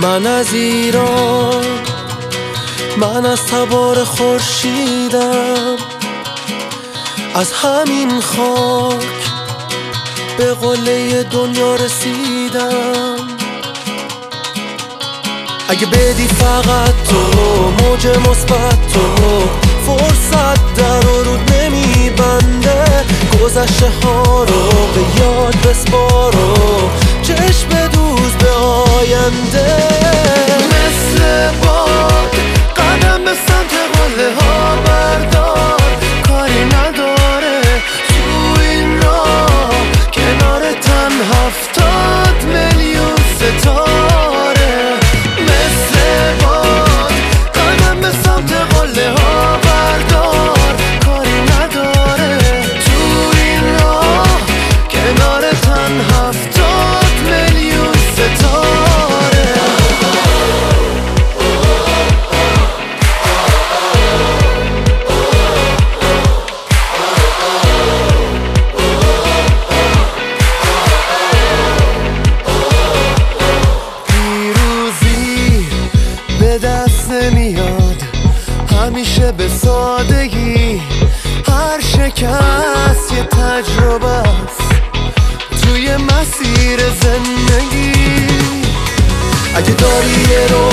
من از ایران، من از تبار خورشیدم، از همین خاک به قله دنیا رسیدم. اگه بدی فقط تو موج مثبت، تو فرصت در و رود نمیبنده، گذشته ها رو به یاد بسپارو، چشم دوز به آینده. مثل باد قدم به سمت قله ها بردار، کاری نداره تو این راه کنار تن 70 میلیون ستاره. مثل باد قدم به سمت قله ها بردار، کاری نداره تو این راه کنار تن 70 میلیون ستاره. به دست نمیاد همیشه به سادگی، هر شکست یه تجربه است توی مسیر زندگی. اگه داری یه